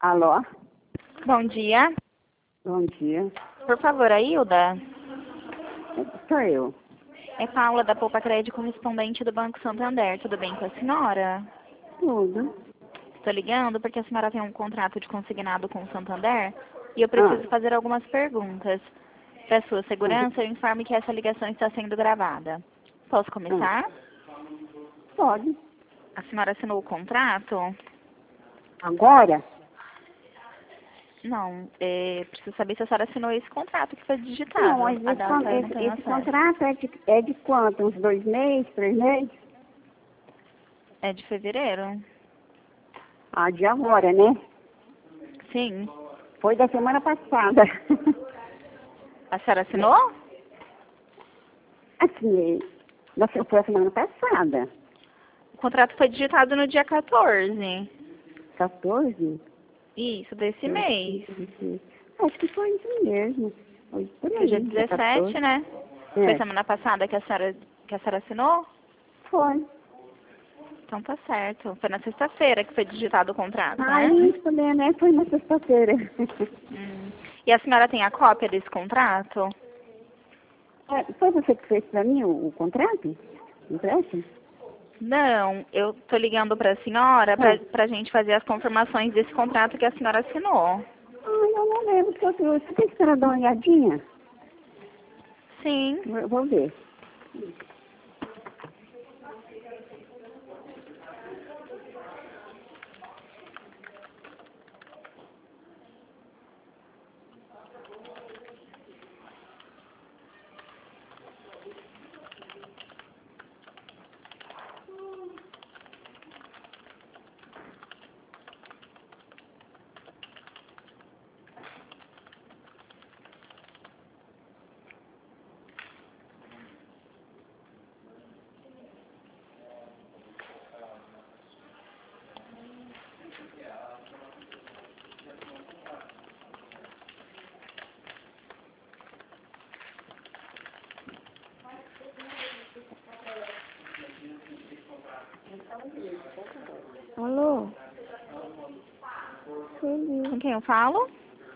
Alô? Bom dia. Bom dia. Por favor, a Hilda. Sou eu. É Paula da Poupa Crédito, correspondente do Banco Santander. Tudo bem com a senhora? Tudo. Estou ligando porque a senhora tem um contrato de consignado com o Santander e eu preciso fazer algumas perguntas. Para sua segurança, eu informo que essa ligação está sendo gravada. Posso começar? Pode. A senhora assinou o contrato? Agora? Não. Preciso saber se a senhora assinou esse contrato que foi digitado. Não, mas A data eu não tenho esse acesso. contrato é de quanto? Uns 2 meses, 3 meses? É de fevereiro? Ah, de agora, né? Sim. Foi da semana passada. A senhora assinou? Assinei. Foi a semana passada. O contrato foi digitado no dia 14. 14? Isso, desse mês. Acho que foi isso mesmo. Foi por aí. Dia 17, né? Foi semana passada que a senhora assinou? Foi. Então tá certo. Foi na sexta-feira que foi digitado o contrato, Ah, né? isso também, né? Foi na sexta-feira. E a senhora tem a cópia desse contrato? Foi você que fez pra mim o contrato? Empréstimo? Não, eu tô ligando pra senhora pra gente fazer as confirmações desse contrato que a senhora assinou. Eu não lembro. Você tem que esperar dar uma olhadinha? Sim. Vou ver. Alô? Sueli. Com quem eu falo?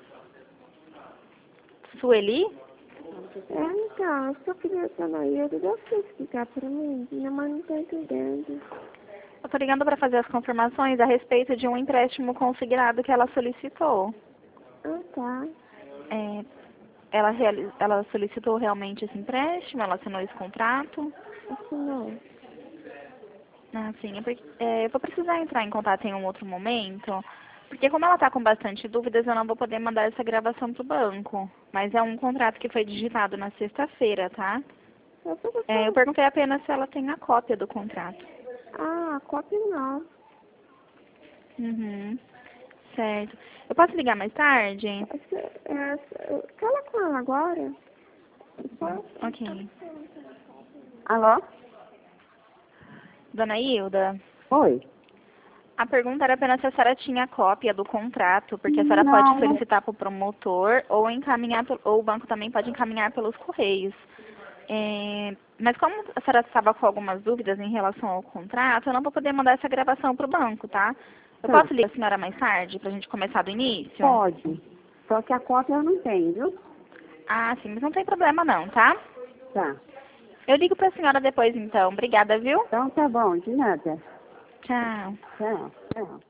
Sueli? Então, eu só queria falar aí, eu deve explicar pra mim. Minha mãe não tá entendendo. Eu tô ligando pra fazer as confirmações a respeito de um empréstimo consignado que ela solicitou. Ah, tá. Ela solicitou realmente esse empréstimo? Ela assinou esse contrato? Assinou. Ah, sim. Eu vou precisar entrar em contato em um outro momento, porque como ela está com bastante dúvidas, eu não vou poder mandar essa gravação pro banco. Mas é um contrato que foi digitado na sexta-feira, tá? Eu perguntei apenas se ela tem a cópia do contrato. Ah, cópia não. Uhum. Certo. Eu posso ligar mais tarde? Fala com ela agora. Ok. Alô? Dona Hilda, Oi. a pergunta era apenas se a senhora tinha a cópia do contrato, porque a senhora Não, pode não. solicitar para o promotor ou encaminhar, ou o banco também pode encaminhar pelos correios. Mas como a senhora estava com algumas dúvidas em relação ao contrato, eu não vou poder mandar essa gravação para o banco, tá? Eu Tá. posso ligar a senhora mais tarde para a gente começar do início? Pode. Só que a cópia eu não tenho, viu? Ah, sim, mas não tem problema não, tá? Tá. Eu ligo para a senhora depois então. Obrigada, viu? Então tá bom, de nada. Tchau. Tchau, tchau.